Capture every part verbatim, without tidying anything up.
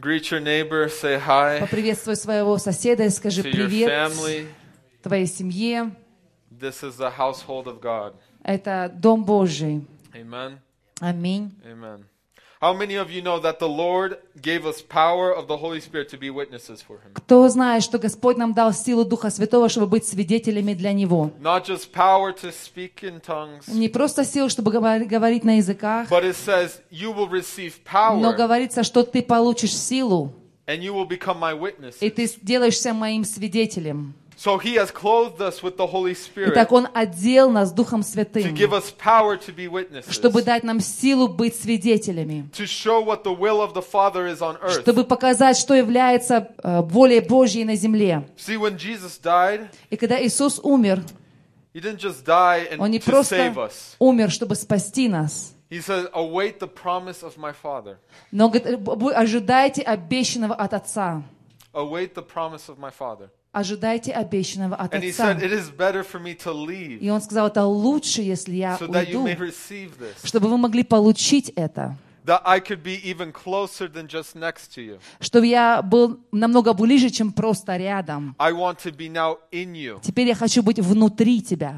Greet your neighbor, say hi. Поприветствуй своего соседа и скажи To your привет family. твоей семье. This is the household of God. Это Дом Божий. Amen. Аминь. Amen. How many of you know that the Lord gave us power of the Holy Spirit to be witnesses for Him? Кто знает, что Господь нам дал силу Духа Святого, чтобы быть свидетелями для Него? Not just power to speak in tongues, Не просто силу, чтобы говор- говорить на языках, but it says you will receive но power говорится, что ты получишь силу, and you will become my и witnesses. ты сделаешься моим свидетелем. So He has clothed us with the Holy Итак, Spirit Он одел нас Духом to Святым, give us power to be witnesses, чтобы дать нам силу быть свидетелями, to show what the will of the Father is on earth. чтобы показать, что является э, волей Божьей на земле. See, when Jesus died, И когда Иисус умер, He didn't just die and Он не to save просто us. умер, чтобы спасти нас, He says, await the promise of my Father. но говорит, вы ожидайте обещанного от Отца. Await the promise of my Father. Ожидайте обещанного от And He Отца. said, it is better for me to leave И Он сказал, это лучше, если я so that you уйду, may receive this. чтобы вы могли получить это, That I could be even closer than just next to you. чтобы я был намного ближе, чем просто рядом. I want to be now in you. Теперь я хочу быть внутри тебя.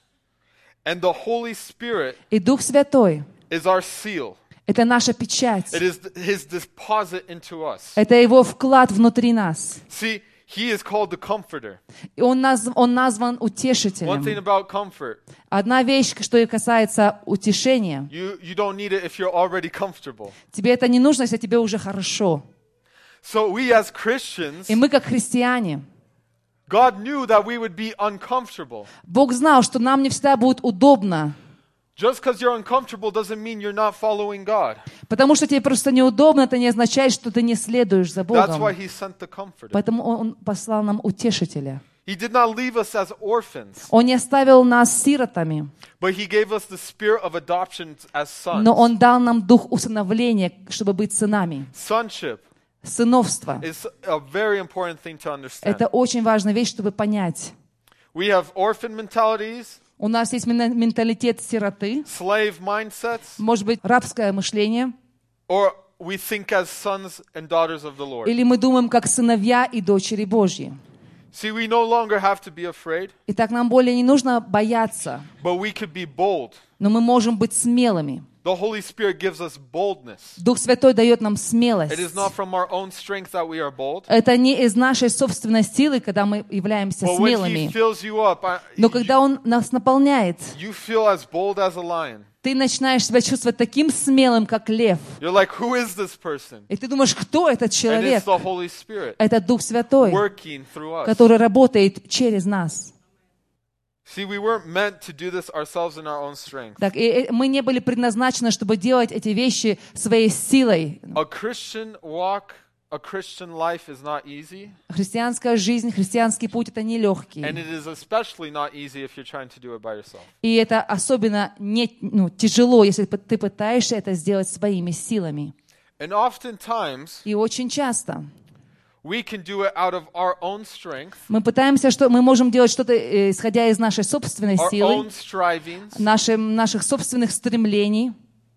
And the Holy Spirit И Дух Святой is our seal. — это наша печать. It is His deposit into us. Это Его вклад внутри нас. See, He is called the Comforter. И Он, наз, он назван One thing утешителем. about comfort, Одна вещь, что и касается утешения. you, you don't need it if you're already comfortable. Тебе это не нужно, если тебе уже хорошо. So we as Christians, И мы, как христиане, God knew that we would be uncomfortable. Бог знал, что нам не всегда будет удобно. Just because you're uncomfortable doesn't mean you're not following God. Потому что тебе просто неудобно, это не означает, что ты не следуешь за That's Богом. why He sent the Comforter. Поэтому Он послал нам утешителя. He did not leave us as orphans, Он не оставил нас сиротами, but He gave us the spirit of adoption as sons. но Он дал нам дух усыновления, чтобы быть сынами. Sonship Сыновство. is a very important thing to understand. Это очень важная вещь, чтобы понять. We have orphan mentalities, У нас есть мена- менталитет сироты, slave mindsets, может быть, рабское мышление, or we think as sons and daughters of the Lord. или мы думаем как сыновья и дочери Божьи. See, we no longer have to be afraid, Итак, нам более не нужно бояться, but we could be bold. но мы можем быть смелыми. The Holy Spirit gives us boldness. Дух Святой дает нам смелость. It is not from our own strength that we are bold, Это не из нашей собственной силы, когда мы являемся but when He смелыми. fills you up, I- Но you, когда Он нас наполняет, you feel as bold as a lion. ты начинаешь себя чувствовать таким смелым, как лев. You're like, who is this person? И ты думаешь, кто этот And it's человек? the Holy Spirit Это Дух Святой, working through us. который работает через нас. See, we weren't meant to do this ourselves in our own strength. Так, и мы не были предназначены, чтобы делать эти вещи своей силой. A Christian walk, a Christian life is not easy, Христианская жизнь, христианский путь — это нелегкий. and it is especially not easy if you're trying to do it by yourself. И это особенно не, ну, тяжело, если ты пытаешься это сделать своими силами. And oftentimes, И очень часто we can do it out of our own strength, мы пытаемся, что мы можем делать что-то, э, исходя из нашей собственной our силы, own strivings, нашим, наших собственных стремлений,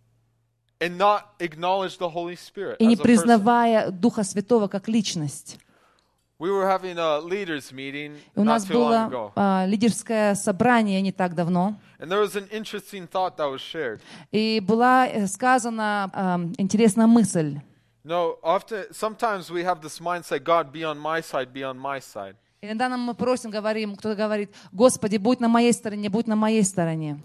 and not acknowledge the Holy Spirit и не as a person. признавая Духа Святого как личность. We were having a leaders meeting И у not нас too long было ago, а, лидерское собрание не так давно, and there was an interesting thought that was shared. и была э, сказана а, интересная мысль. No, often, sometimes we have this mindset, God, be on my side, be on my side. Иногда нам мы просим, говорим, кто-то говорит: Господи, будь на моей стороне, будь на моей стороне.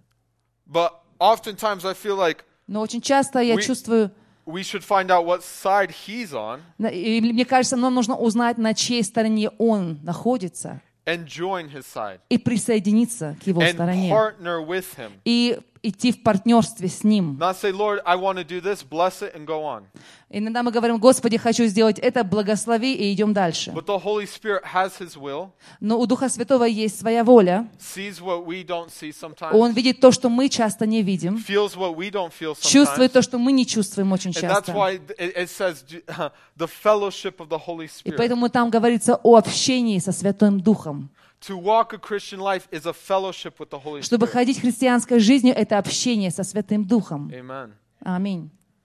But oftentimes I feel like Но очень часто я We- чувствую, we should find out what side He's on на- и мне кажется, нам нужно узнать, на чьей стороне Он находится, and join His side и присоединиться к Его and стороне, partner with Him. и идти в партнерстве с Ним. Not say, Lord, I want to do this, bless it, and go on. Иногда мы говорим: Господи, хочу сделать это, благослови, и идем дальше. But the Holy Spirit has His will, Но у Духа Святого есть своя воля. sees what we don't see sometimes, Он видит то, что мы часто не видим, feels what we don't feel чувствует sometimes. то, что мы не чувствуем очень And that's часто. why it, it says the fellowship of the Holy И Spirit. поэтому там говорится о общении со Святым Духом. To walk a Christian life is a fellowship with the Holy Чтобы Spirit. ходить христианской жизнью, это общение со Святым Духом. Amen. Аминь.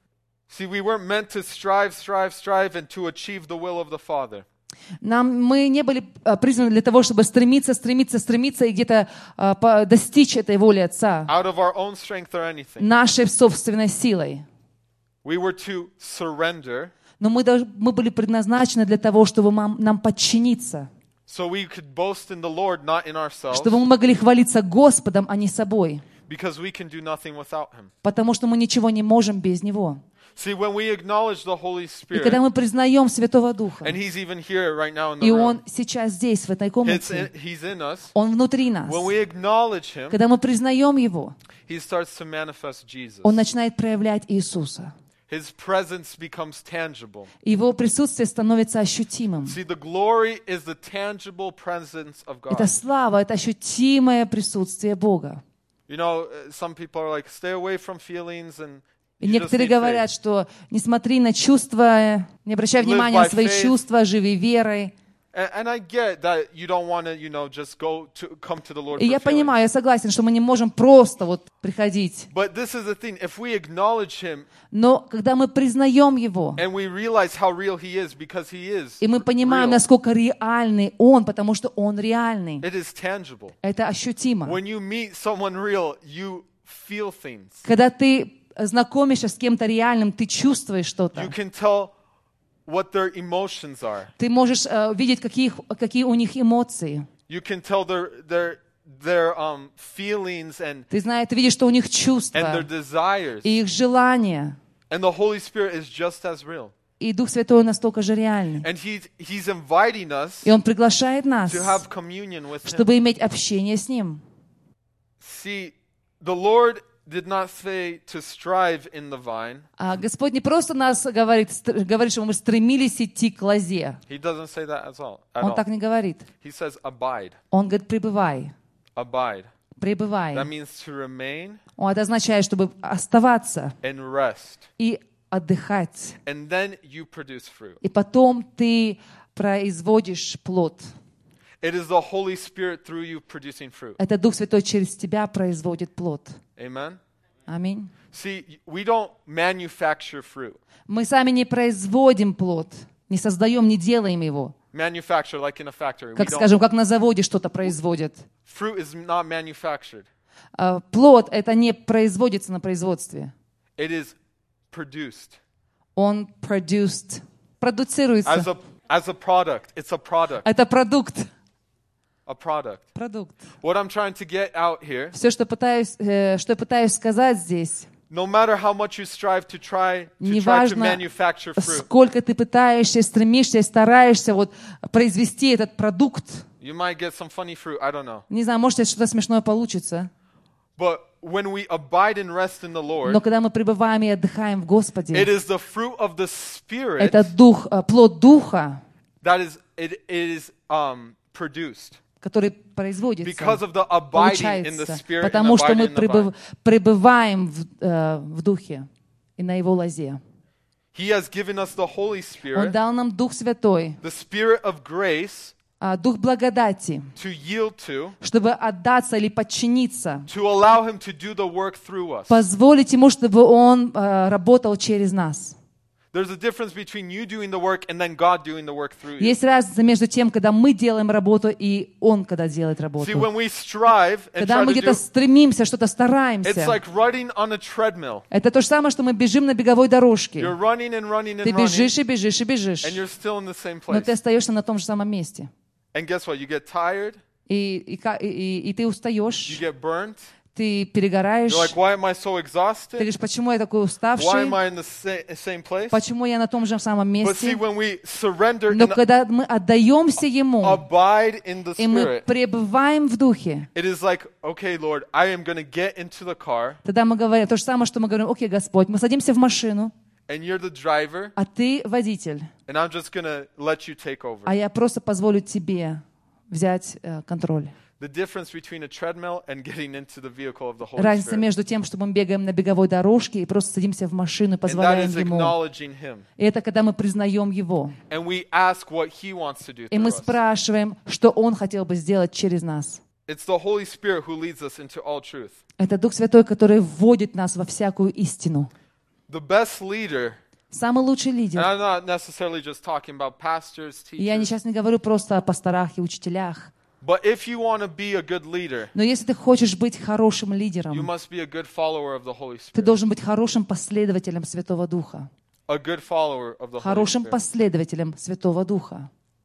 See, we weren't meant to strive, strive, strive, and to achieve the will of the Father. Нам, мы не были а, призваны для того, чтобы стремиться, стремиться, стремиться и где-то а, по, достичь этой воли Отца Out of our own strength or anything. нашей собственной силой. We were to surrender Но мы, долж- мы были предназначены для того, чтобы нам, нам подчиниться, so we could boast in the Lord, not in ourselves, чтобы мы могли хвалиться Господом, а не собой, because we can do nothing without Him. потому что мы ничего не можем без Него. See, when we acknowledge the Holy И когда Spirit, мы признаем Святого Духа, and He's even here right now in the и room, Он сейчас здесь, в этой it's комнате, in, He's in us. Он внутри нас, When we acknowledge Him, когда мы признаем Его, He starts to manifest Jesus. Он начинает проявлять Иисуса. His presence becomes tangible. Его присутствие становится ощутимым. See, the glory is the tangible presence of God. Это слава, это ощутимое присутствие Бога. You know, uh, some people are like, stay away from feelings and И you just некоторые need faith. говорят, что не смотри на чувства, не обращай Live внимания by на свои faith. чувства, живи верой. And, and I get that you don't want to, you know, just go to come to the Lord И for я feelings. понимаю, я согласен, что мы не можем просто вот приходить. But this is the thing. If we acknowledge Him Но когда мы признаем Его, and we realize how real He is, because He is и мы понимаем, real, насколько реальный Он, потому что Он реальный, it is tangible. это ощутимо. When you meet someone real, you feel things. Когда ты знакомишься с кем-то реальным, ты чувствуешь You что-то. can tell what their emotions are. Ты можешь э, видеть, какие, какие у них эмоции. You can tell their their their um, feelings and Ты знаешь, ты видишь, что у них and their чувства desires. и их желания. And the Holy Spirit is just as real. И Дух Святой настолько же реальный. And He's He's inviting us И Он приглашает нас, to have communion with Him. чтобы иметь общение с Ним. See, the Lord did not say to strive in the vine. А Господь не просто нас говорит, стр- говорит, что мы стремились идти к лозе. He doesn't say that at all. At Он all. так не говорит. He says abide. Он говорит, пребывай, Abide. пребывай. That means to remain Он это означает, чтобы оставаться and rest. и отдыхать. And then you produce fruit. И потом ты производишь плод. It is the Holy Spirit through you producing fruit. Это Дух Святой через тебя производит плод. Amen? Аминь. See, we don't manufacture fruit. Мы сами не производим плод, не создаем, не делаем его. Manufacture like in a factory. We Как, don't. скажем, как на заводе что-то производят. Fruit is not manufactured. А, Плод — это не производится на производстве. It is produced Он produced, as продуцируется. a as a product. It's a product. Это продукт. A product. Продукт. What I'm trying to get out here, Все, что, пытаюсь, э, что я пытаюсь сказать здесь, no matter how much you strive to try to try to неважно, manufacture fruit, сколько ты пытаешься, стремишься и стараешься вот произвести этот продукт. you might get some funny fruit. I don't know. Не знаю, может, что-то смешное получится. But when we abide and rest in the Lord, Но когда мы пребываем и отдыхаем в it Господе, is the fruit of the Spirit это дух, э, плод Духа, that is it, it is um, produced который производится, because of the abiding in the получается, Spirit and потому что мы abiding in the пребыв- vine. пребываем в, э, в Духе и на Его лозе. He has given us the Holy Он Spirit, дал нам Дух Святой, the Spirit of grace а, Дух благодати, to yield to, чтобы отдаться или подчиниться, to allow Him to do the work through us. позволить Ему, чтобы Он э, работал через нас. There's a difference between you doing the work and then God doing the work through you. Есть разница между тем, когда мы делаем работу, и Он, когда делает работу. See, when we strive and Когда try мы to где-то do, стремимся, что-то it's стараемся, like running on a treadmill. это то же самое, что мы бежим на беговой дорожке. You're running and running Ты and running, бежишь и бежишь и бежишь, and you're still in the same но ты place. остаешься на том же самом месте. And guess what? You get tired, И, и, ка- и- и- и ты you устаешь, get burnt. ты перегораешь. You're like, why am I so Ты exhausted? говоришь, почему я такой Why уставший? am I in the sa- same place? Почему я на том же самом But see, месте? when we surrender Но and когда мы отдаемся Ему, abide in the и мы Spirit, пребываем в Духе, it is like, okay, Lord, I am going to get into the car, тогда мы говорим то же самое, что мы говорим: окей, Господь, мы садимся в машину, and you're the driver, а Ты водитель, and I'm just going to let you take over. а я просто позволю Тебе взять э, контроль. The difference between a treadmill and getting into the vehicle of the Holy Разница Spirit. между тем, что мы бегаем на беговой дорожке и просто садимся в машину и And that позволяем is Ему. acknowledging Him. И это когда мы признаем Его. And we ask what He wants to do И through мы us. спрашиваем, что Он хотел бы сделать через нас. It's the Holy Spirit who leads us into all truth. Это Дух Святой, который вводит нас во всякую истину. The best leader Самый лучший And лидер. I'm not necessarily just talking about pastors, И я teachers. сейчас не говорю просто о пасторах и учителях. But if you want to be a good leader, Но если ты хочешь быть хорошим you лидером, must be a good follower of the Holy ты Spirit. должен быть хорошим последователем Святого Духа. A good follower of the Holy Хорошим Spirit. последователем Святого Духа.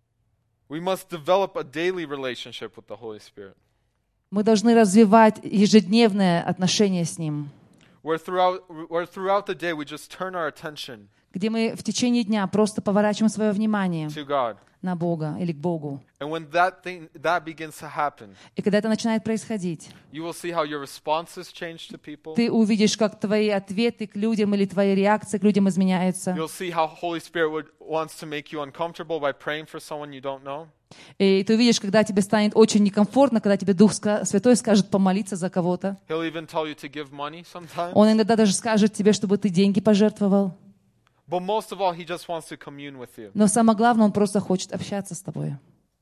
We must develop a daily relationship with the Holy Spirit, Мы должны развивать ежедневное отношение с Ним, where throughout, where throughout the day we just turn our attention где мы в течение дня просто поворачиваем свое внимание to God. на Бога или к Богу. And when that thing that begins to happen, И когда это начинает происходить, you will see how your responses change to people. ты увидишь, как твои ответы к людям или твои реакции к людям изменяются. You'll see how Holy Spirit would, wants to make you uncomfortable by praying for someone you don't know. И ты увидишь, когда тебе станет очень некомфортно, когда тебе Дух Святой скажет помолиться за кого-то. He'll even tell you to give money sometimes. Он иногда даже скажет тебе, чтобы ты деньги пожертвовал. But most of all, he just wants to commune with you. Но самое главное, Он просто хочет общаться с тобой.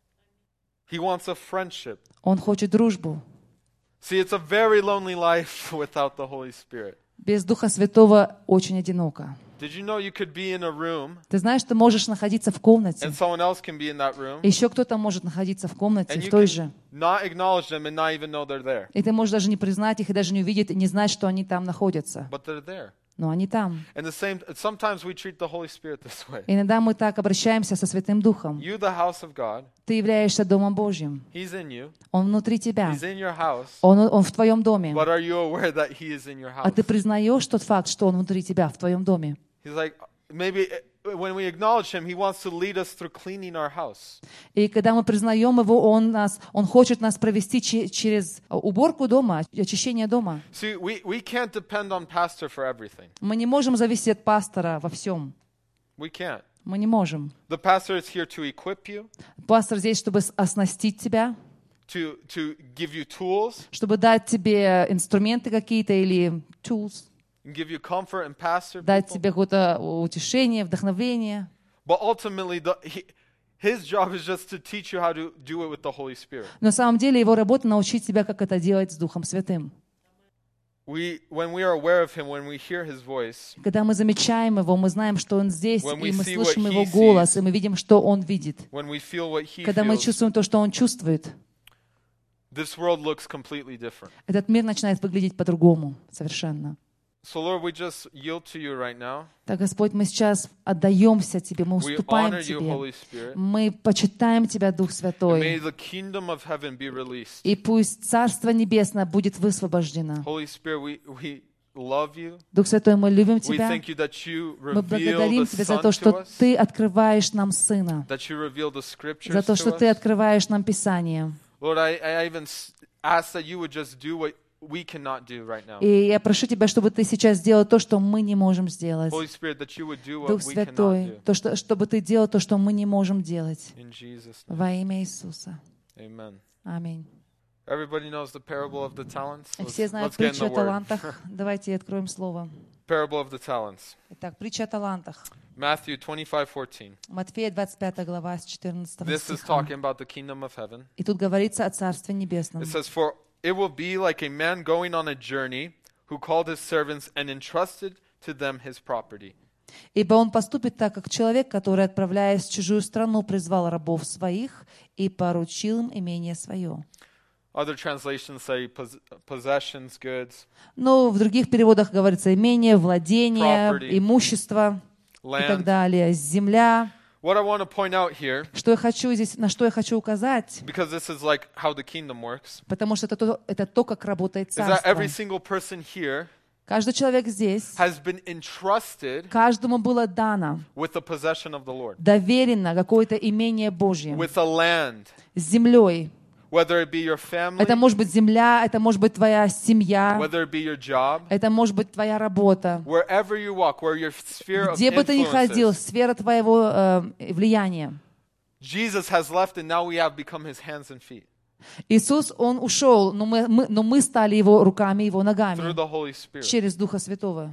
He wants a friendship. Он хочет дружбу. See, it's a very lonely life without the Holy Spirit. Без Духа Святого очень одиноко. Did you know you could be in a room Ты знаешь, ты можешь находиться в комнате, and someone else can be in that room еще кто-то может находиться в комнате, and в you той can же. not acknowledge them and not even know they're there, И ты можешь даже не признать их, и даже не увидеть, и не знать, что они там находятся. but they're there. Но они там. And the same. Sometimes we treat the Holy Spirit this way. Иногда мы так обращаемся со Святым Духом. You, the house of God, Ты являешься Домом Божьим. He's in you. Он внутри тебя. He's in your house. Он, он в твоем доме. But are you aware that He is in your А house? ты признаешь тот факт, что Он внутри тебя, в твоем доме? He's like, maybe when we acknowledge Him, He wants to lead us through cleaning our house. И когда мы признаем Его, Он, нас, он хочет нас провести че- через уборку дома, очищение дома. See, we, we can't depend on pastor for everything. Мы не можем зависеть от пастора во всем. We can't. Мы не можем. The pastor is here to equip you, Пастор здесь, чтобы с- оснастить тебя, to, to give you tools, чтобы дать тебе инструменты какие-то или tools, and give you comfort and pastor дать people. тебе какое-то утешение, вдохновение. But ultimately, the, he, His job is just to teach you how to do it with the Holy Spirit. Но на самом деле Его работа научить тебя, как это делать с Духом Святым. We, when we are aware of Him, when we hear His voice, Когда мы замечаем Его, мы знаем, что Он здесь, When we и мы see слышим what Его He голос, sees, и мы видим, что Он видит. when we feel what He Когда мы feels, чувствуем то, что Он чувствует, this world looks completely different. этот мир начинает выглядеть по-другому совершенно. So, Lord, we just yield to you right now. Так, Господь, мы сейчас отдаемся Тебе, мы We уступаем honor you, Тебе. Holy Spirit. Мы почитаем Тебя, Дух And may Святой. the kingdom of heaven be released. И пусть Царство Небесное будет высвобождено. Holy Spirit, we, we love you. Дух Святой, мы любим We Тебя. thank you that you Мы reveal благодарим the Тебя за Son то, to что us, Ты открываешь нам Сына, that you reveal the scriptures за то, что to Ты us. открываешь нам Писание. Lord, I, I even s- ask that you would just do what we cannot do right now. И я прошу Тебя, чтобы Ты сейчас сделал то, что мы не можем сделать. Holy Spirit, that you would do Дух what we cannot Святой, do. то, что, чтобы Ты делал то, что мы не можем делать. In Jesus' name, Во имя Иисуса. amen. Аминь. Everybody knows the parable of the talents? Let's, Все знают let's get in притчу the о word. талантах. Давайте откроем слово. Parable of the talents. Итак, притча о талантах. Matthew twenty-five fourteen. Матфея двадцать пятая глава с четырнадцатого This is стиха. talking about the kingdom of heaven. И тут говорится о Царстве Небесном. It says, "For it will be like a man going on a journey who called his servants and entrusted to them his property. Ибо он поступит так, как человек, который, отправляясь в чужую страну, призвал рабов своих и поручил им имение свое. Other translations say pos- possessions, goods, Но в других переводах говорится имение, владение, Property. имущество и так land. далее, земля. What I want to point out here, Что я хочу здесь, на что я хочу указать, because this is like how the kingdom works, потому что это то, это то, как работает is that царство. every single person here Каждый человек здесь, has been entrusted каждому было дано, with the possession of the Lord, доверено какое-то имение Божье with a land, с землей. whether it be your family, Это может быть земля, это может быть твоя семья, whether it be your job, это может быть твоя работа. wherever you walk, where your sphere of Где бы ты ни ходил, influence is. сфера твоего э, влияния. Jesus has left, and now we have become his hands and feet Иисус, Он ушел, но мы, мы- но мы стали Его руками, Его through ногами the Holy Spirit. через Духа Святого.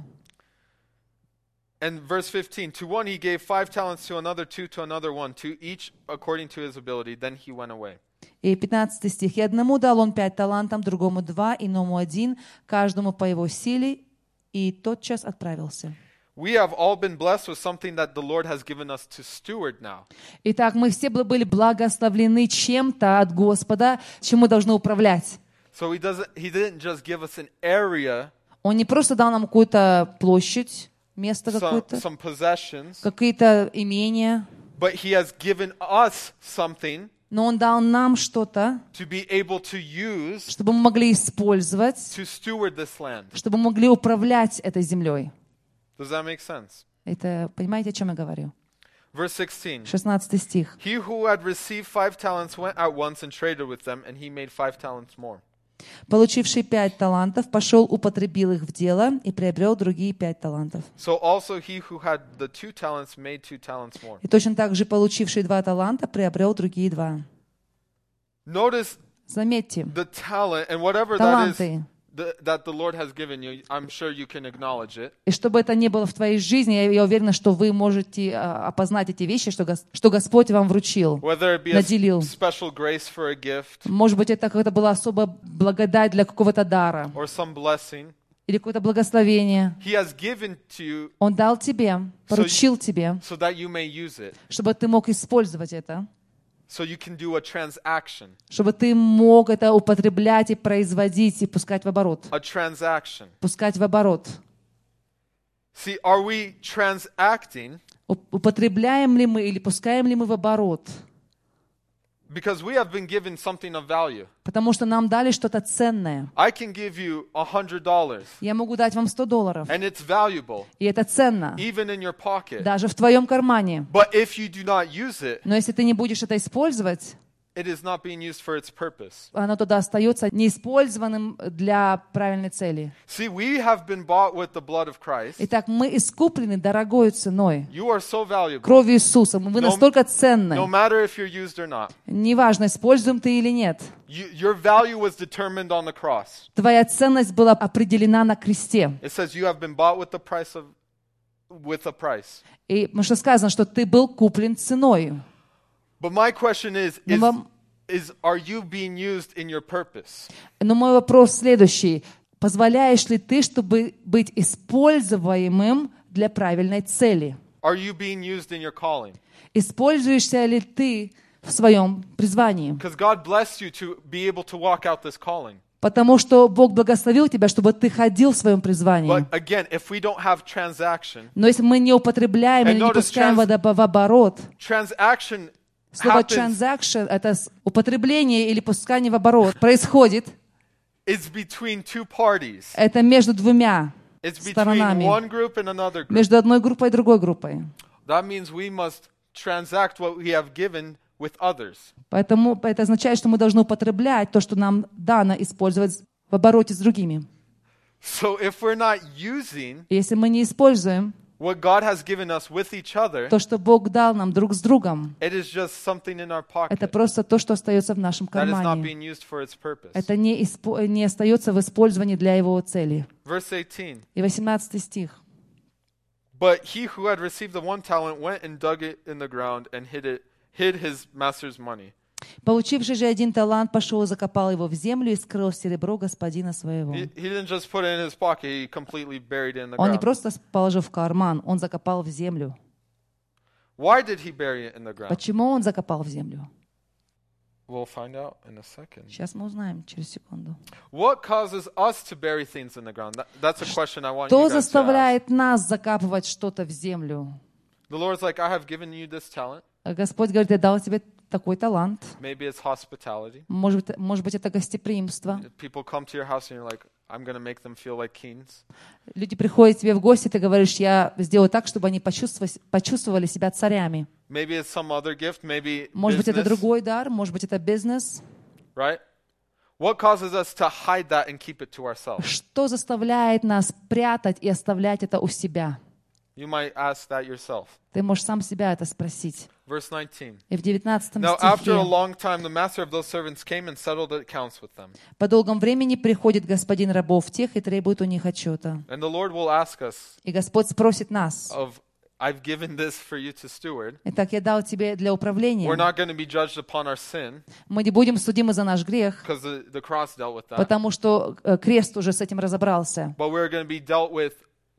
And verse fifteen, to one he gave five talents, to another two, to another one, to each according to his ability. Then he went away. И пятнадцатый стих. «И одному дал Он пять талантов, другому два, иному один, каждому по его силе, и тотчас отправился». We have all been blessed with something that the Lord has given us to steward now. Итак, мы все бл- были благословлены чем-то от Господа, чем мы должны управлять. So he doesn't he didn't just give us an area, Он не просто дал нам какую-то площадь, место some, какое-то, some possessions, какие-то имения, but he has given us something но Он дал нам что-то, to be able to use чтобы мы могли использовать, to steward this land. чтобы мы могли управлять этой землей. Does that make sense? Это, понимаете, о чем я говорю? Verse sixteen. шестнадцатый стих. He who had received five talents went at once and traded with them, and he made five talents more. Получивший пять талантов, пошел, употребил их в дело и приобрел другие пять талантов. So also he who had the two talents made two talents more. И точно так же получивший два таланта приобрел другие два. Notice Заметьте, the talent and whatever that is таланты. the, that the Lord has given you. I'm sure you can acknowledge it. И чтобы это не было в твоей жизни, я, я уверена, что вы можете а, опознать эти вещи, что, Гос- что Господь вам вручил, Whether it be a наделил. special grace for a gift Может быть, это какая-то была особая благодать для какого-то дара or some blessing, или какое-то благословение. He has given to you Он дал тебе, поручил тебе, so that you may use it, чтобы ты мог использовать это, so you can do a transaction. чтобы ты мог это употреблять и производить и пускать в оборот. A transaction. Пускать в оборот. See, are we transacting У- Употребляем ли мы или пускаем ли мы в оборот? because we have been given something of value? Потому что нам дали что-то ценное. I can give you a hundred dollars, Я могу дать вам сто долларов, and it's valuable, и это ценно, even in your pocket. даже в твоем кармане. But if you do not use it, Но если ты не будешь это использовать, it is not being used for its purpose. оно тогда остается неиспользованным для правильной цели. See, we have been bought with the blood of Christ. Итак, мы искуплены дорогою ценой, You are so valuable, кровью Иисуса. Вы No- настолько ценны. no matter if you're used or not. Неважно, используем ты или нет. You, your value was determined on the cross. Твоя ценность была определена на кресте. It says you have been bought with the price of, with a price. И потому что сказано, что ты был куплен ценою. But my question is, Но is, вам- is are you being used in your purpose? Но мой вопрос следующий. Позволяешь ли ты, чтобы быть используемым для правильной цели? Are you being used in your calling? Используешься ли ты в своем призвании? Because God blessed you to be able to walk out this calling. Потому что Бог благословил тебя, чтобы ты ходил в своем призвании. But again, if we don't have transaction, Но если мы не употребляем And или не notice пускаем trans- в в оборот, transaction слово happens, transaction — это с- употребление или пускание в оборот, происходит, it's between two parties. это между двумя It's between сторонами, one group and another group. между одной группой и другой группой. That means we must transact what we have given with others. Поэтому это означает, что мы должны употреблять то, что нам дано использовать в обороте с другими. So if we're not using И если мы не используем what God has given us with each other, то, что Бог дал нам друг с другом, it is just something in our это pocket просто то, что остается в нашем that is not кармане. being used for its purpose. Это не, испо- не остается в использовании для его цели. Verse eighteen. И восемнадцатый стих. But he who had received the one talent went and dug it in the ground and hid it, hid his master's money. Получивший же один талант пошел и закопал его в землю и скрыл серебро господина своего. He, he didn't just put it in his pocket, he completely buried it in the Он не ground. просто положил в карман, он закопал в землю. Why did he bury it in the ground? Почему он закопал в землю? We'll find out in a second. Сейчас мы узнаем через секунду. What causes us to bury things in the ground? That, that's a question I want Кто you guys to ask. заставляет нас закапывать что-то в землю? The Lord's like, I have given you this talent. Господь говорит, я дал тебе такой талант. Maybe it's hospitality. Может быть, может быть, это гостеприимство. People come to your house and you're like, I'm going to make them feel like kings. Люди приходят к тебе в гости, ты говоришь, я сделаю так, чтобы они почувствовали, почувствовали себя царями. Maybe it's some other gift, maybe Может быть, это business, другой дар, может быть, это бизнес. right? What causes us to hide that and keep it to ourselves? Что заставляет нас прятать и оставлять это у себя? You might ask that yourself. Ты можешь сам себя это спросить. Verse nineteen. И в девятнадцатом Now, after a стихе. long time, the master of those servants came and settled accounts with them. По долгом времени приходит господин рабов тех и требует у них отчета. And the Lord will ask us И Господь спросит нас. of, I've given this for you to steward. Итак, я дал тебе для управления. We're not going to be judged upon our sin Мы не будем судимы за наш грех, because the, the cross dealt with that. потому что э, крест уже с этим разобрался. But we're going to be dealt with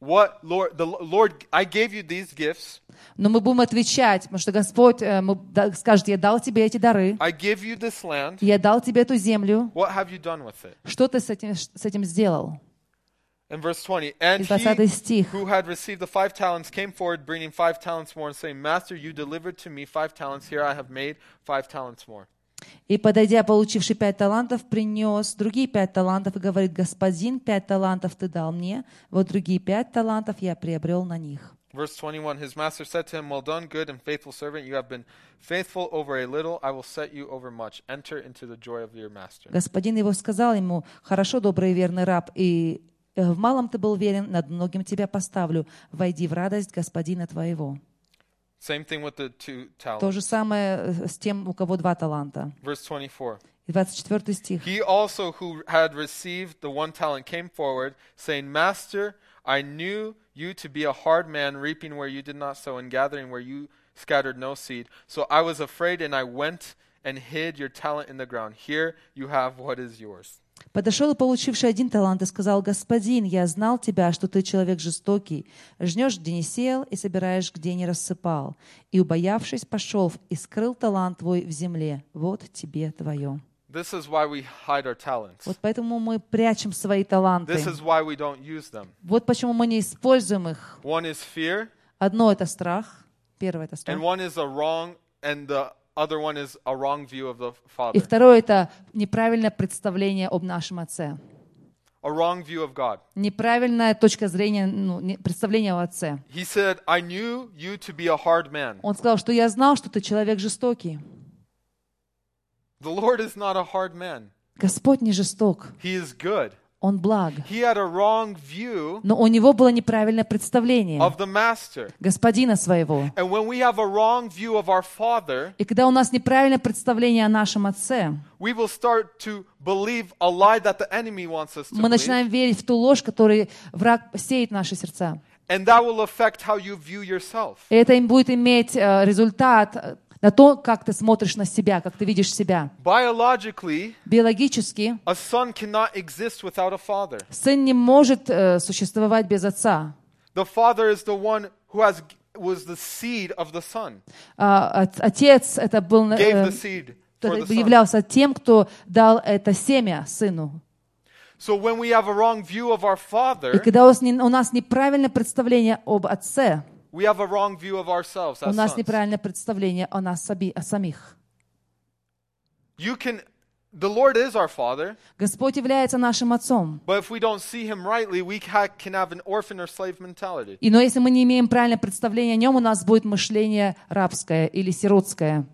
what, Lord, the Lord, I gave you these gifts. Но мы будем отвечать, потому что Господь э, мы, да, скажет, я дал тебе эти дары, I give you this land. я дал тебе эту землю. What have you done with it? Что ты с этим, с этим сделал? In verse twenty, and двадцатый he стих. who had received the five talents came forward, bringing five talents more, and saying, Master, you delivered to me five talents. Here I have made five talents more. И, подойдя, получивший пять талантов, принес другие пять талантов и говорит, господин, пять талантов ты дал мне, вот другие пять талантов я приобрел на них. Verse twenty-one, his master said to him, Well done, good and faithful servant. You have been faithful over a little. I will set you over much. Enter into the joy of your master. Господин его сказал ему, хорошо, добрый и верный раб, и в малом ты был верен, над многим тебя поставлю. Войди в радость господина твоего. Same thing with the two talents. То же самое с тем, у кого два таланта. Verse twenty-four. двадцать четвёртый стих. He also who had received the one talent came forward, saying, Master, I knew you to be a hard man, reaping where you did not sow, and gathering where you scattered no seed. So I was afraid, and I went and hid your talent in the ground. Here you have what is yours. Подошел и получивший один талант и сказал, господин, я знал тебя, что ты человек жестокий, жнешь, где не сеял, и собираешь, где не рассыпал. И, убоявшись, пошел и скрыл талант твой в земле. Вот тебе твое. This is why we hide our talents. Вот поэтому мы прячем свои таланты. This is why we don't use them. Вот почему мы не используем их. One is fear, Одно — это страх. Первое — это страх. and one is a wrong, and the other one is a wrong view of the И Father, второе — это неправильное представление об нашем Отце. a wrong view of God. Неправильная точка зрения, ну, не- представление о Отце. He said, I knew you to be a hard man. Он сказал, что я знал, что ты человек жестокий. The Lord is not a hard man. Господь не жесток, He is good. Он благ. He had a wrong view Но у него было неправильное представление of the master. господина своего. And when we have a wrong view of our Father, И когда у нас неправильное представление о нашем Отце, we will start to believe a lie that the enemy wants us to мы believe. начинаем верить в ту ложь, которую враг сеет в наши сердца. And that will affect how you view yourself. И это им будет иметь э, результат э, на то, как ты смотришь на себя, как ты видишь себя. Biologically, Биологически a son cannot exist without a father. сын не может э, существовать без отца. The father is the one who has was the seed of the son. А, от- отец это был, Gave э, the seed for the son. являлся тем, кто дал это семя сыну. So when we have a wrong view of our И father, когда у нас, не- у нас неправильное представление об отце, we have a wrong view of ourselves у as нас sons. неправильное представление о нас соби- о самих. You can, the Lord is our father, Господь является нашим отцом. but if we don't see him rightly, we ha- can have an orphan or slave mentality. И но если мы не имеем правильное представление о нем, у нас будет мышление рабское или сиротское.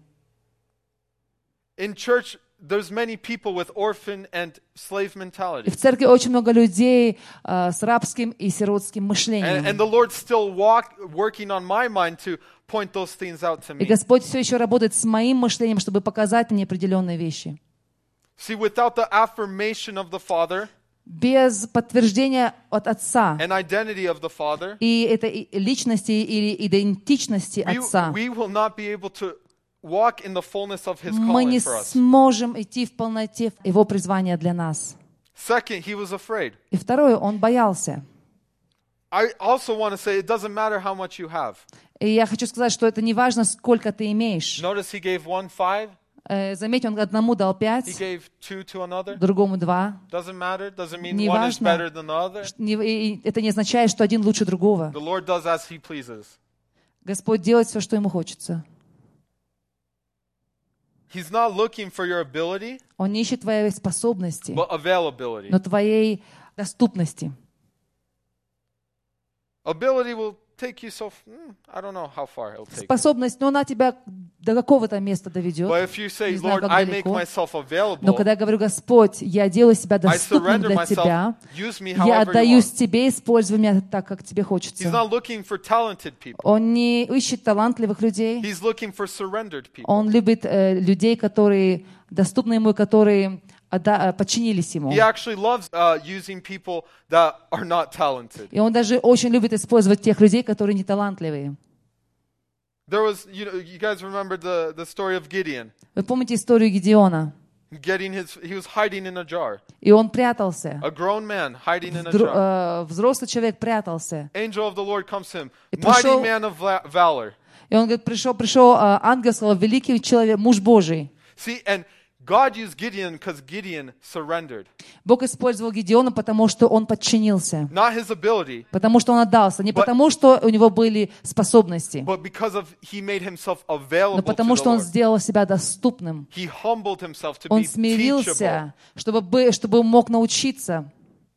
In church, there's many people with orphan and slave И mentality. в церкви очень много людей э, с рабским и сиротским And, and мышлением. the Lord's still walk, working on my mind to point those things out to И me. Господь все еще работает с моим мышлением, чтобы показать мне определенные вещи. See, without the affirmation of the Father Без подтверждения от Отца and identity of the Father, и этой личности или идентичности we, Отца, we will not be able to walk in the fullness of His мы не calling for us. сможем идти в полноте Его призвания для нас. Second, He was afraid. И второе, Он боялся. I also want to say it doesn't matter how much you have. И я хочу сказать, что это не важно, сколько ты имеешь. Notice He gave one five, Э, Заметь, Он одному дал He пять, gave two to another. другому два. Doesn't matter. Doesn't mean Не one is важно. better than the other. Не- и Это не означает, что один лучше другого. The Lord does as He pleases. Господь делает все, что Ему хочется. He's not looking for your ability, Он не ищет твоей способности, but availability. но твоей доступности. Ability will take you so, f- mm, I don't know how far it'll take you. Способность, но она тебя до какого-то места доведет. But if you say, Не знаю, Lord, как I make далеко. myself Но available, когда я говорю, Господь, я делаю себя I доступным surrender для myself, Тебя, use me я however you отдаюсь want. Тебе, используй меня так, как Тебе He's хочется. not looking for talented people. Он не ищет талантливых людей. He's looking for surrendered people. Он любит э, людей, которые доступны Ему, и которые отда- э, подчинились Ему. He actually loves uh, using people that are not talented. И Он даже очень любит использовать тех людей, которые не талантливые. There was, you know, you guys remember the, the story of Gideon. Вы помните историю Гедеона? getting his, he was hiding in a jar. И он прятался. A grown man hiding in a Взро- jar. э, Взрослый человек прятался. Angel of the Lord comes to him, И mighty пришел- man of va- valor. И он говорит, пришел, пришел э, ангел, сказал, великий человек, муж Божий. See, and God used Gideon because Gideon surrendered. Бог использовал Гедеона, потому что он подчинился. Not his ability, Потому что он отдался. Не But- потому, что у него были способности, but because of he made himself но available to потому, the что он Lord. сделал себя доступным. He humbled himself to Он be teachable. смирился, чтобы, бы- чтобы мог научиться.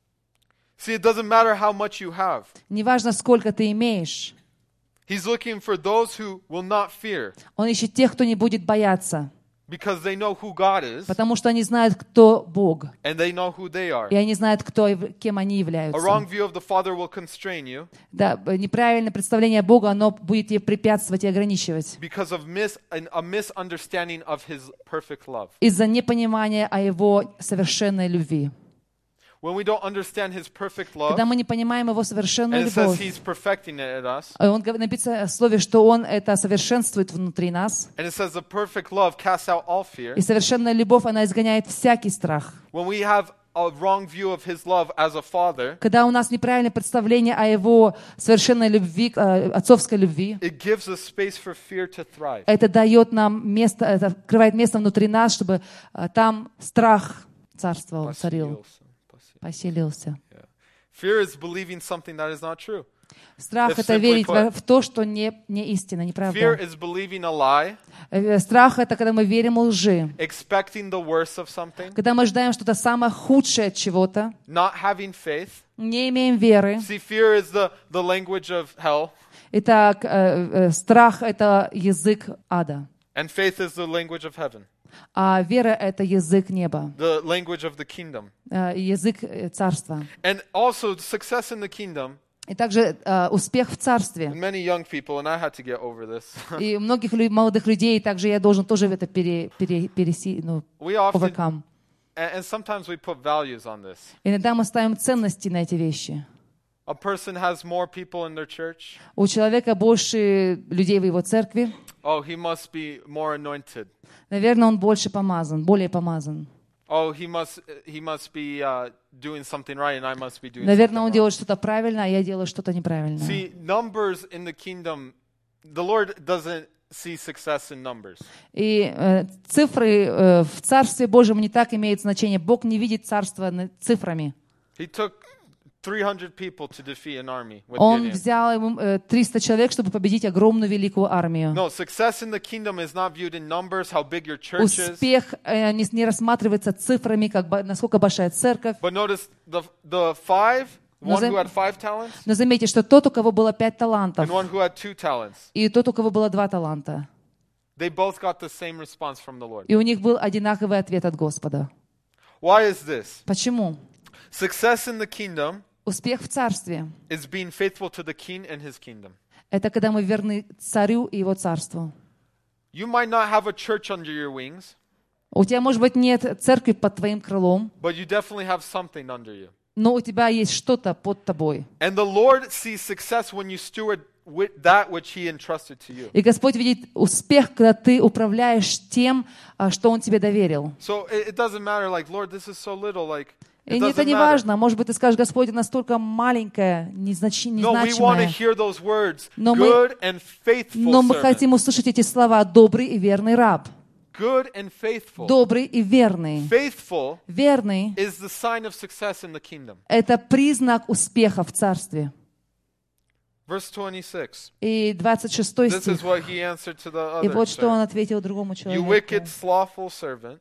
See, it doesn't matter how much you have. Неважно, сколько ты имеешь. He's looking for those who will not fear Он ищет тех, кто не будет бояться, because they know who God is потому что они знают, кто Бог. and they know who they are. И они знают, кто, и кем они A являются. wrong view of the Father will constrain you Да, б- неправильное представление Бога, оно будет тебе препятствовать и ограничивать because of mis- an, a misunderstanding of His perfect love. из-за непонимания о Его совершенной любви. When we don't understand His perfect love, Когда мы не понимаем Его совершенную and it says любовь, He's perfecting it at us, а Он гов- написано в слове, что Он это совершенствует внутри нас, and it says the perfect love casts out all fear. и совершенная любовь, она изгоняет всякий страх. When we have a wrong view of His love as a father, Когда у нас неправильное представление о Его совершенной любви, э, отцовской любви, it gives us space for fear to thrive. это дает нам место, это открывает место внутри нас, чтобы э, там страх царствовал, царил, поселился. Yeah. Fear is believing something that is not true. Страх — If это simply верить put, в в то, что не, не истина, Fear неправда. is believing a lie, Э, Страх — это когда мы верим в лжи, expecting the worst of something, когда мы ожидаем что-то самое худшее от чего-то, not having faith. не имеем веры. See, fear is the, the language of hell, Итак, э, э, страх — это язык ада, and faith is the language of heaven, а вера — это язык неба, the language of the kingdom. э, язык э, царства. And also, success in the kingdom, И также э, успех в царстве. and many young people, and I had to get over this, И у многих лю- молодых людей также я должен тоже это пере, пере, переси, ну, we often, overcome. and, and sometimes we put values on this. Иногда мы ставим ценности на эти вещи. A person has more people in their church. У человека больше людей в его церкви. Oh, he must be more anointed. Наверное, он больше помазан, более помазан. Oh, he must he must be uh, doing something right, and I must be doing Наверное, something он wrong. делает что-то правильно, а я делаю что-то неправильно. See, numbers in the kingdom, the Lord doesn't see success in numbers. И э, цифры э, в Царстве Божьем не так имеют значение. Бог не видит царство на- цифрами. He took three hundred people to defeat an army with Он Gideon. взял ему, э, триста человек, чтобы победить огромную великую армию. No, success in the kingdom is not viewed in numbers, how big your church is. Успех э, не, не рассматривается цифрами, как, ба- насколько большая церковь. But notice the the five, Но one зам- who had five talents Но заметьте, что тот, у кого было пять талантов, and one who had two talents, и тот, у кого было два таланта, they both got the same response from the Lord. и у них был одинаковый ответ от Господа. Why is this? Почему? Success in the kingdom Успех в царстве is being faithful to the king and his kingdom. — это когда мы верны царю и его царству. You might not have a church under your wings, У тебя, может быть, нет церкви под твоим крылом, but you definitely have something under you. но у тебя есть что-то под тобой. And the Lord sees success when you steward with that which he entrusted to you. И Господь видит успех, когда ты управляешь тем, а, что Он тебе доверил. So it, it doesn't matter like, Lord, this is so little, like, И it это doesn't не matter. важно. Может быть, ты скажешь, Господь, это настолько маленькое, незнач... No, we want to незначимое. hear those words, Но мы- good and faithful Но мы servant. хотим услышать эти слова: добрый и верный раб. Good and faithful. Добрый и верный. Faithful Верный is the sign of success in the kingdom. — это признак успеха в царстве. Verse twenty-six. И двадцать шестой This стих. is what he answered to the И other вот что он servant. ответил другому You человеку. wicked, slothful servant.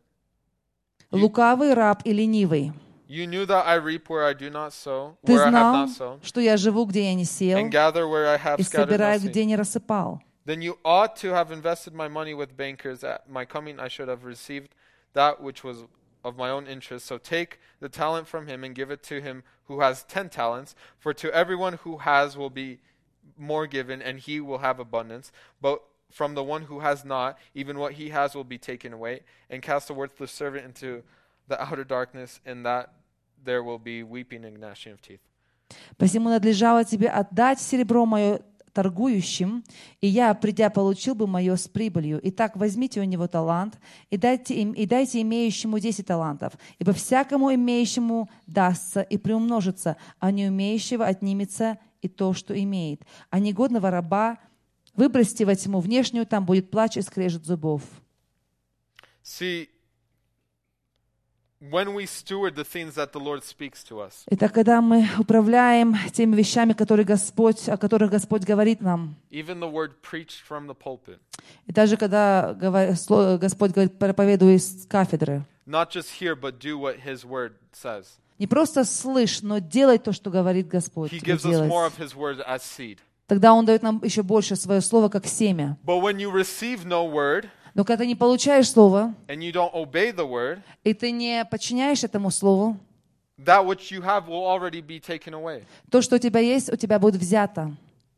Лукавый раб и ленивый. You knew that I reap where I do not sow, Ты where I have знал, not sown, что я живу, где я не сеял, and gather where I have и scattered собираю, no seed. где не рассыпал. Then you ought to have invested my money with bankers. At my coming I should have received that which was of my own interest. So take the talent from him and give it to him who has ten talents. For to everyone who has will be more given, and he will have abundance. But from the one who has not, even what he has will be taken away. And cast the worthless servant into the outer darkness, and that there will be weeping and gnashing of teeth. Посему надлежало тебе отдать серебро мое торгующим, и я, придя, получил бы мое с прибылью. Итак, возьмите у него талант и дайте, им, и дайте имеющему десять талантов, ибо всякому имеющему дастся и приумножится, а не умеющего отнимется и то, что имеет. А негодного раба выбросьте во тьму внешнюю, там будет плач и скрежет зубов». See, when we steward the things that the Lord speaks to us, Итак, когда мы управляем теми вещами, которые Господь, о которых Господь говорит нам, even the word preached from the pulpit, и даже когда говор- сло- Господь говорит, проповедуй с кафедры, not just hear, but do what His word says. не просто слышь, но делай то, что говорит Господь He тебе gives us more делать. of His word as seed. Тогда Он дает нам еще больше свое слово, как семя. But when you receive no word Но когда ты не получаешь слово, and you don't obey the word, и ты не подчиняешь этому слову, that which you have will already be taken away. то, что у тебя есть, у тебя будет взято.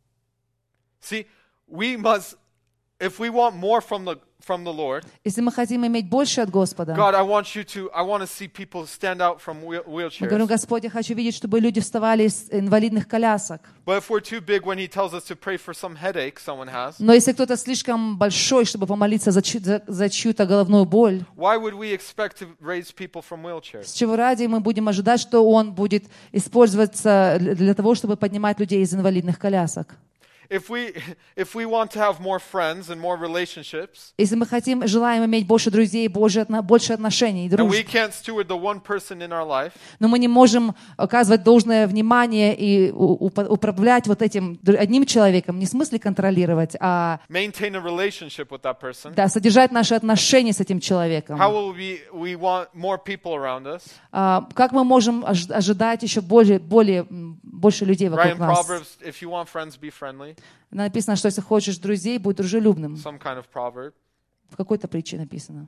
See, we must, if we want more from the from the Lord, Если мы хотим иметь больше от Господа, God, I want you to, I want to see people stand out from wheel- мы говорим: wheelchairs. Господь, я хочу видеть, чтобы люди вставали из инвалидных колясок. But if we're too big when He tells us to pray for some headache someone has, Но если кто-то слишком большой, чтобы помолиться за, чью- за, за чью-то головную боль, why would we expect to raise people from wheelchairs? с чего ради мы будем ожидать, что он будет использоваться для для того, чтобы поднимать людей из инвалидных колясок? If we, if we want to have more friends and more relationships, Если мы хотим, желаем иметь больше друзей, больше, отно- больше отношений и and we дружбы, can't steward the one person in our life, но мы не можем оказывать должное внимание и у- упа- управлять вот этим д- одним человеком, не в смысле контролировать, а maintain a relationship with that person, да, содержать наши отношения с этим человеком. how will we, we want more people around us? А, как мы можем ож- ожидать еще более, более, м, больше людей Right, вокруг in нас? Proverbs, if you want friends, be friendly. Написано, что если хочешь друзей, будь дружелюбным. Some kind of proverb. В какой-то притче написано.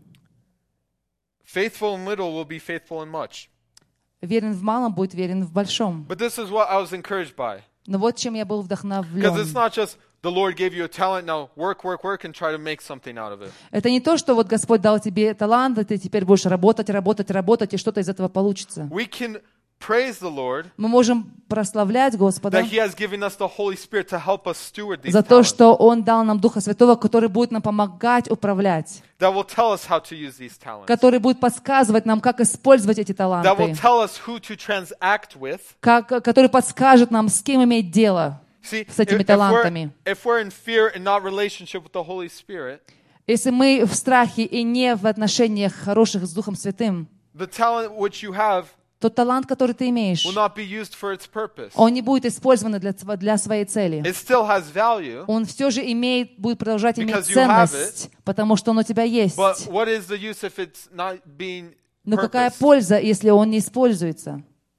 Faithful in little will be faithful in much. Верен в малом, будет верен в большом. But this is what I was encouraged by. Но вот чем я был Because вдохновлен. it's not just the Lord gave you a talent, now work, work, work, and try to make something out of it. Это не то, что вот Господь дал тебе талант, и ты теперь будешь работать, работать, работать, и что-то из этого получится. We can praise the Lord Мы можем прославлять Господа that He has given us the Holy Spirit to help us steward these за то, talents, что Он дал нам Духа Святого, который будет нам помогать управлять, that will tell us how to use these talents, который будет подсказывать нам, как использовать эти that will таланты, tell us who to transact with. как, который подскажет нам, с кем иметь дело. See, С этими if, if, we're, талантами. if we're in fear and not relationship with the Holy Spirit, Если мы в страхе и не в отношениях хороших с Духом Святым, the talent which you have тот талант, который ты имеешь, will not be used for its purpose. он не будет использован для, св- для своей цели. It still has value, Он все же имеет, будет продолжать иметь Because you have ценность, потому что он у тебя есть. but what is the use if it's not being Но какая purposed? польза, если он не используется?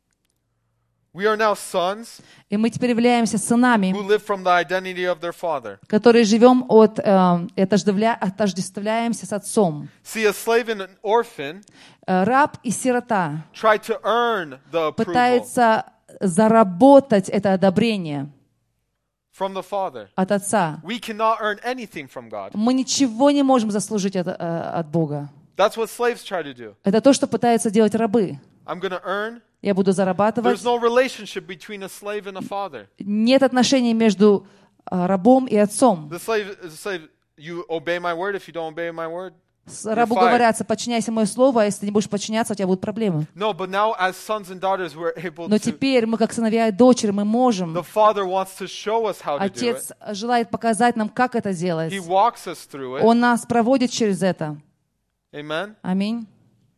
We are now sons И мы теперь являемся who сынами, live from the identity of their father. которые живем от, э, и отождествля- отождествляемся с отцом. See, a slave and an orphan Э, Раб и сирота try to earn the approval пытаются заработать это одобрение from the father. от отца. We cannot earn anything from God. Мы ничего не можем заслужить от, э, от Бога. That's what slaves try to do. Это то, что пытаются делать рабы. I'm going to earn. Я буду зарабатывать. There's no relationship between a slave and a father. Нет отношений между э, рабом и отцом. The slave, the slave, you obey my word. If you don't obey my word, С рабу fired. говорятся: подчиняйся мое слово, а если ты не будешь подчиняться, у тебя будут проблемы. no. But now, as sons and daughters, we're able Но to. теперь мы, как сыновья и дочери, мы можем. The father wants to show us how to do it. Отец желает показать нам, как это делать. He walks us through it. Он нас проводит через это. Amen. Аминь.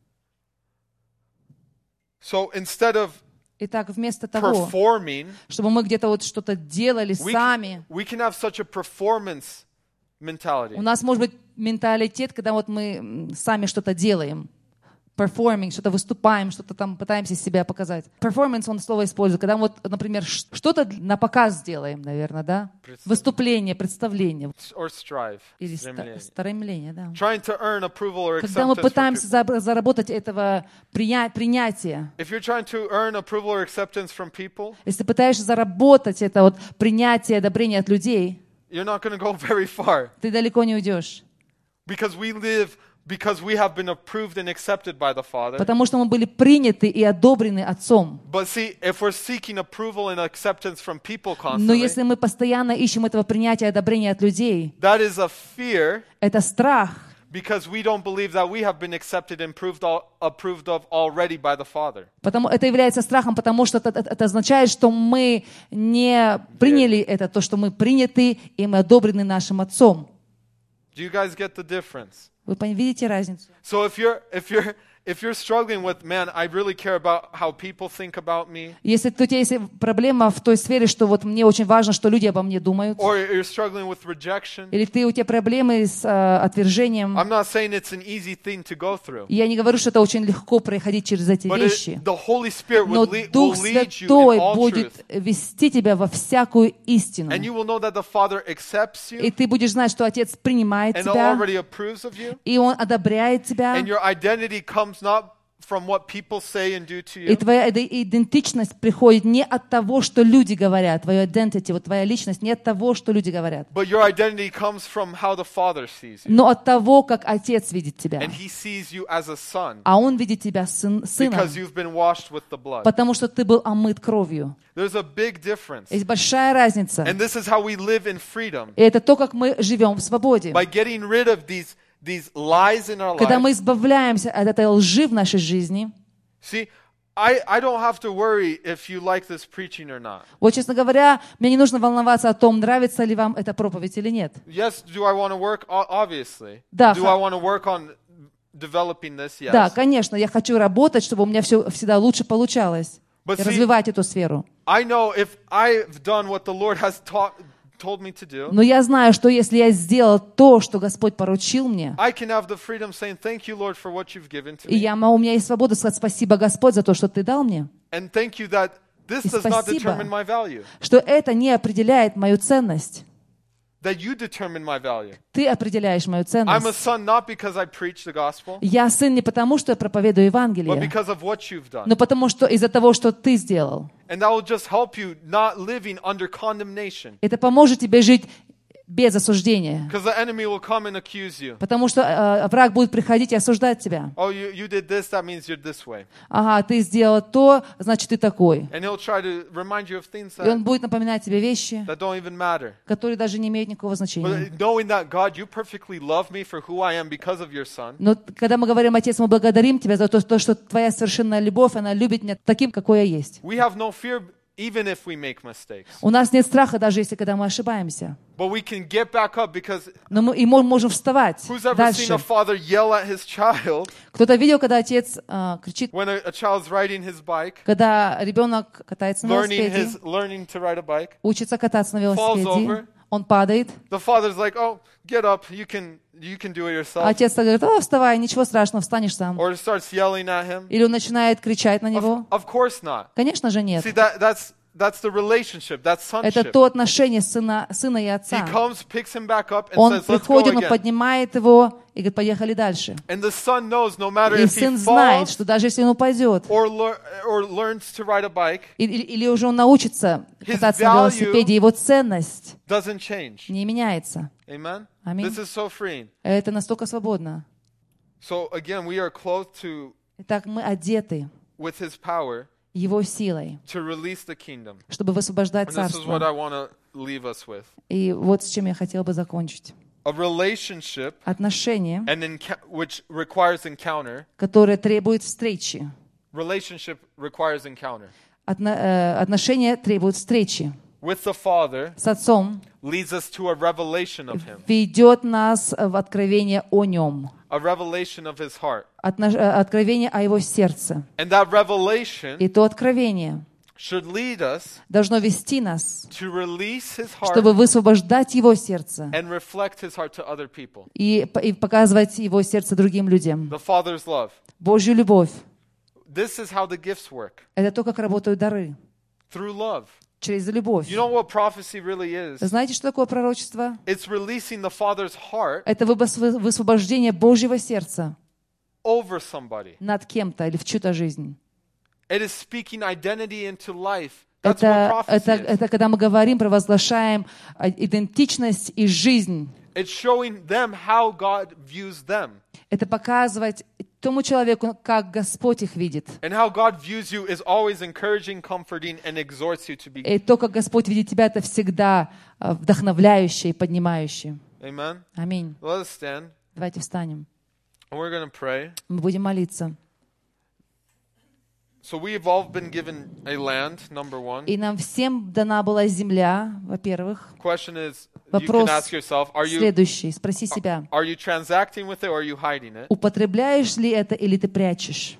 So instead of Итак, вместо того, performing, чтобы мы где-то вот что-то делали we сами, can, we can have such a performance mentality. у нас может быть менталитет, когда вот мы м, сами что-то делаем. Performing, что-то выступаем, что-то там пытаемся себя показать. Performance, он слово использует. Когда вот, например, ш- что-то на показ делаем, наверное, да? Выступление, представление. Or strive. Или ста- Стремление. стремление, да. Trying to earn approval or Когда мы acceptance from пытаемся people. за- заработать этого прия- принятия, If you're trying to earn approval or acceptance from people, если ты пытаешься заработать это вот принятие, одобрение от людей, you're not going to go very far ты далеко не уйдешь. because we live Because we have been approved and accepted by the Father. Потому что мы были приняты и одобрены Отцом. But see, if we're seeking approval and acceptance from people Но constantly, если мы постоянно ищем этого принятия и одобрения от людей, that is a fear это страх, because we don't believe that we have been accepted and approved, al- approved of already by the Father. потому, это является страхом, потому что это, это, это означает, что мы не приняли это, то, что мы приняты, и мы одобрены нашим Отцом. Do you guys get the difference? Вы пон- видите разницу? So if you're if you're if you're struggling with, man, I really care about how people think about me, Если у тебя есть проблема в той сфере, что вот мне очень важно, что люди обо мне думают, or you're struggling with rejection, или ты, у тебя проблемы с э, отвержением, I'm not saying it's an easy thing to go through, я не говорю, что это очень легко проходить через эти but вещи, it, the Holy Spirit но will, lead, will Дух lead you in Святой all будет truth, вести тебя во всякую истину. and you will know that the Father accepts И you ты будешь знать, что Отец принимает and тебя, already approves of you, и Он одобряет тебя, and your identity comes not from what people say and do to и you, твоя иде- идентичность приходит не от того, что люди говорят, твоя identity, вот твоя личность не от того, что люди говорят, but your identity comes from how the Father sees you, но от того, как Отец видит тебя. and He sees you as a son А Он видит тебя сын- сыном, because you've been washed with the blood. потому что ты был омыт кровью. There's a big difference. Есть большая разница. And this is how we live in freedom. И это то, как мы живем в свободе. By getting rid of these, these lies in our Когда мы life. избавляемся от этой лжи в нашей жизни, See, I, I don't have to worry if you like this preaching or not. вот, честно говоря, мне не нужно волноваться о том, нравится ли вам эта проповедь или нет. Yes, do I want to work? O- Obviously. Да, Do ха- I want to work on developing this? Yes. Да, конечно, я хочу работать, чтобы у меня все всегда лучше получалось. But И see- развивать эту сферу. I know if I've done what the Lord has taught, told me to do, Но я знаю, что если я сделал то, что Господь поручил мне, I can have the freedom saying, thank you, Lord, for what you've given to и me. я, могу- у меня есть свобода сказать спасибо, Господь, за то, что Ты дал мне, And thank you that this И does not спасибо. determine my value. что это не определяет мою ценность. That you determine my value. Ты определяешь мою I'm a ценность. son not because I preach the gospel, Я сын не потому, что я проповедую but Евангелие, because of what you've done. но потому что из-за того, что Ты сделал. And that will just help you not living under condemnation. Это поможет тебе жить без осуждения. Because the enemy will come and accuse you. Потому что э, враг будет приходить и осуждать тебя. Oh, you, you did this, that means you're this way. Ага, ты сделал то, значит, ты такой. And he'll try to remind you of things И он that, будет напоминать тебе вещи, that don't even matter. которые даже не имеют никакого значения. But knowing that, God, you perfectly love me for who I am because of your son. Но когда мы говорим, Отец, мы благодарим Тебя за то, то, что Твоя совершенная любовь, она любит меня таким, какой я есть. We have no fear even if we make mistakes. У нас нет страха, даже если когда мы ошибаемся. But we can get back up because Но мы и мы можем вставать who's ever seen дальше. a father yell at his child Кто-то видел, когда отец а, кричит, when a, a child's riding his bike, когда ребенок катается на learning велосипеде, his learning to ride a bike? учится кататься на Falls велосипеде, over. он падает, The father's like, "Oh, get up. You can you can do it а yourself." отец так говорит, о, вставай, ничего страшного, встанешь сам. Or starts yelling at him. Или он начинает кричать на него. Of, of course not. Конечно же нет. See, that that's that's the relationship. That's Это sonship. то отношение сына, сына и He отца. comes, picks him back up, and Он says, "Let's go приходит, он again." поднимает его и говорит, поехали дальше. And the son knows no matter И if he сын знает, falls что даже если он упадет, or lear- or learns to ride a bike, или, или уже он научится His кататься на value велосипеде, его ценность doesn't change. не меняется. Amen. Аминь. This is so freeing. Это настолько свободно. So again, we are clothed to Итак, мы одеты with His power его силой, to release the kingdom. чтобы высвобождать And this is what I царство. want to leave us with: И вот с чем я хотела бы закончить. a relationship, Отношения, and enca- which requires encounter. которые требуют встречи. Relationship requires encounter Отно- э, отношения требуют встречи with the Father. с Отцом. Leads us to a revelation of Him, Ведет нас в откровение о Нем. a revelation of His heart, Отно- э, Откровение о Его сердце. and that revelation И то откровение should lead us должно вести нас, to release His heart чтобы высвобождать Его сердце and reflect His heart to other people. и, п- и показывать Его сердце другим людям. The Father's love. Божью любовь. This is how the gifts work, Это то, как работают дары. through love. Через любовь. You know what prophecy really is? Знаете, что такое пророчество? It's releasing the Father's heart Это выбос- вы- высвобождение Божьего сердца over somebody. над кем-то или в чью-то жизнь. It is speaking identity into life That's what Это, prophecy это, is. это когда мы говорим, провозглашаем а, идентичность и жизнь. It's showing them how God views them. Это показывать тому человеку, как Господь их видит. And how God views you is always encouraging, comforting, and exhorts you to be. И то, как Господь видит тебя, это всегда а, вдохновляющее и поднимающее. Amen. Аминь. Let us stand. Давайте встанем. And we're going to pray. Мы будем молиться. So we've all been given a land, number one. И нам всем дана была земля, во-первых. Question is, you Вопрос can ask yourself, are you следующий. Спроси себя. are you transacting with it or are you hiding it? Употребляешь ли это или ты прячешь?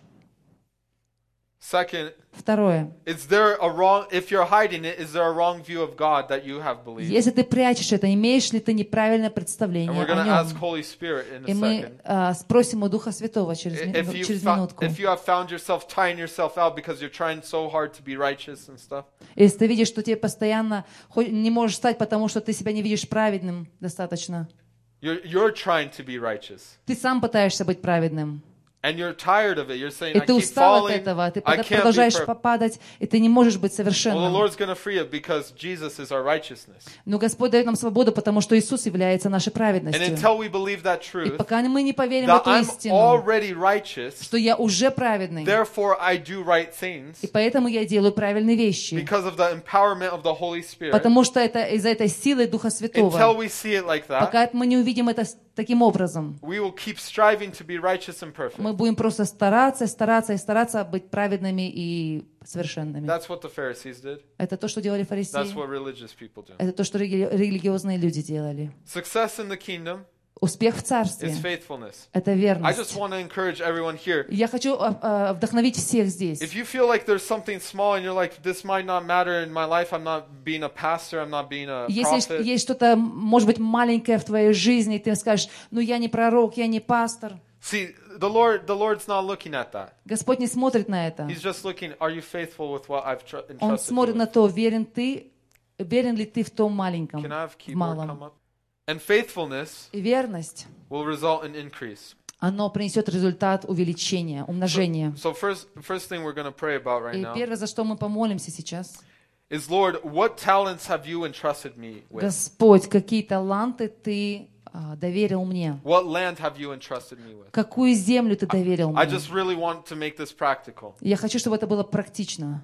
Second, Второе. is there a wrong, if you're hiding it, is there a wrong view of God that you have believed? Если ты прячешь это, имеешь ли ты неправильное And представление we're going о to ask нем? Holy Spirit in И a мы second. а, спросим у Духа Святого через, ми- If you, через fo- минутку. if you have found yourself tying yourself out because you're trying so hard to be righteous and stuff, Если ты видишь, что тебе постоянно хо- не можешь стать, потому что ты себя не видишь праведным достаточно. you're, you're trying to be righteous. Ты сам пытаешься быть праведным. And you're tired of it. You're saying, И I ты keep устал от falling, этого, ты I пода- can't be продолжаешь perfect. попадать, и ты не можешь быть Well, the совершенным. Lord's going to free it because Jesus is our righteousness. Но Господь дает нам свободу, потому что Иисус является нашей And праведностью. until we believe that И truth, пока мы не поверим в that эту I'm истину, already righteous, что я уже праведный, therefore I do right things и поэтому я делаю правильные вещи, because of the empowerment of the Holy Spirit. потому что это из-за этой силы Духа Until Святого. we see it like that, Пока мы не увидим это с- таким образом, we will keep striving to be righteous and perfect. мы будем просто стараться, стараться и стараться быть праведными и совершенными. That's what the Pharisees did. Это то, что делали That's фарисеи. what religious people do. Это то, что рели- религиозные люди делали. Success in the kingdom Успех в Царстве is faithfulness. — это I just верность. want to encourage everyone here. Я хочу а, а, вдохновить всех здесь. If you feel like there's something small and you're like, this might not matter in my life, I'm not being a pastor, I'm not being a Если prophet. есть что-то, может быть, маленькое в твоей жизни, и ты скажешь, ну я не пророк, я не пастор. See, the Lord, the Lord's not looking at that. Господь не смотрит на это. He's just looking, are you faithful with what I've tr- Он entrusted you смотрит with? на то, верен ты, верен ли ты в том маленьком, Can I have в keyboard come малом. up? And faithfulness И верность, will result in increase. оно принесет результат увеличения, умножения. So first, first thing we're going to pray about right И now первое, за что мы помолимся сейчас, is, Lord, what talents have you entrusted me with? Господь, какие таланты ты а, доверил мне? What land have you entrusted me with? Какую землю ты доверил I мне? just really want to make this practical. Я хочу, чтобы это было практично.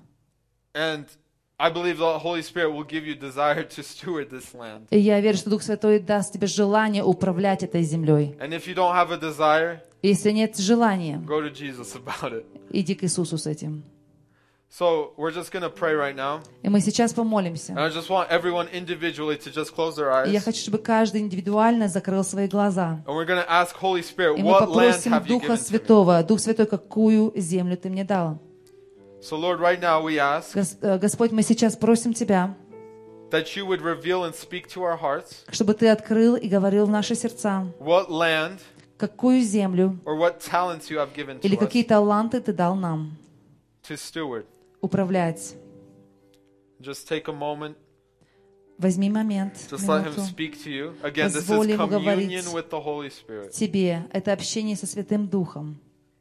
And I believe the Holy Spirit will give you desire to steward this land. И я верю, что Дух Святой даст тебе желание управлять этой землей. And if you don't have a desire, Если нет желания, go to Jesus about it. иди к Иисусу с этим. So we're just going to pray right now. И мы сейчас And помолимся. I just want everyone individually to just close their И я eyes. хочу, чтобы каждый индивидуально закрыл свои глаза. And we're going to ask Holy Spirit, И мы what land попросим have you Духа given to me? Святого, Дух Святой, какую землю ты мне дал? So Lord, right now we ask Гос- э, Господь, мы сейчас просим Тебя, that you would reveal and speak to our hearts чтобы Ты открыл и говорил в наши сердца, what land какую землю or what talents you have given или to us какие таланты Ты дал нам to steward. управлять. Just take a moment. Возьми момент, Just let Him минуту. speak to you. Again, this Позволь is Ему говорить communion with the Holy Spirit. Тебе. Это общение со Святым Духом.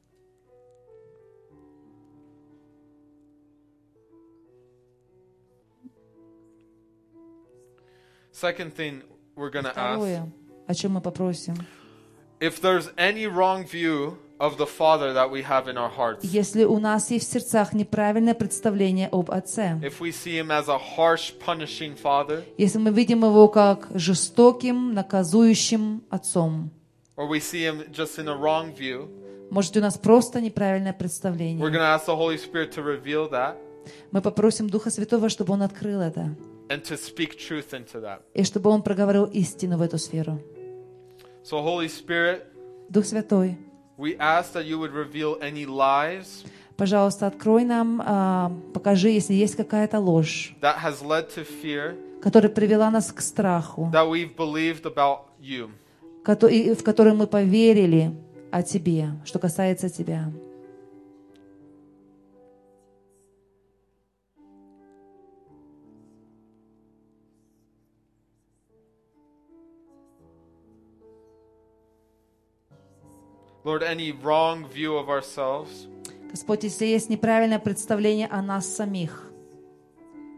Second thing we're going to ask, Второе, о чем мы попросим. if there's any wrong view of the Father that we have in our hearts, Если у нас есть в сердцах неправильное представление об Отце, if we see Him as a harsh, punishing Father, если мы видим Его как жестоким, наказующим Отцом, or we see Him just in a wrong view, может, у нас просто неправильное we're представление. going to ask the Holy Spirit to reveal that Мы попросим Духа Святого, чтобы Он открыл это, and to speak truth into that. и чтобы Он проговорил истину в эту сферу. So, Holy Spirit, Дух Святой, we ask that you would reveal any lies пожалуйста, открой нам, а, покажи, если есть какая-то ложь, that has led to fear которая привела нас к страху, that we've believed about you. кото- и в которой мы поверили о Тебе, что касается Тебя. Lord, any wrong view of ourselves, Господь, если есть неправильное представление о нас самих,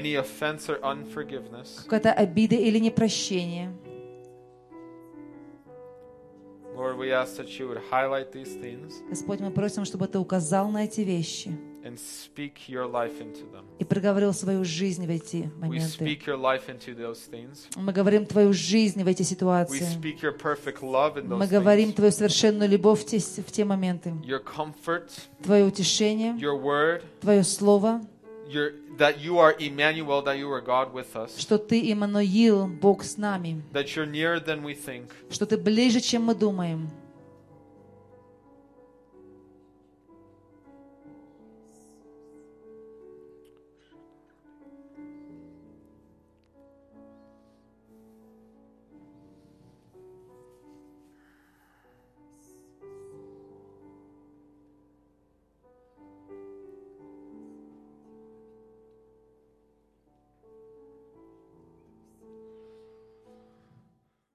any offense or unforgiveness. какая-то обида или непрощение. Lord, we ask that you would highlight these things Господь, мы просим, чтобы Ты указал на эти вещи and speak your life into them. и проговорил свою жизнь в эти We моменты. speak your life into those things. Мы говорим Твою жизнь в эти We ситуации. speak your perfect love in Мы those говорим things. Твою совершенную любовь в те, в те моменты. Your comfort, Твое утешение, your word, Твое Слово, your, that you are Emmanuel, that you are God with us, что Ты Иммануил, Бог с нами, that you're nearer than we think, что Ты ближе, чем мы думаем,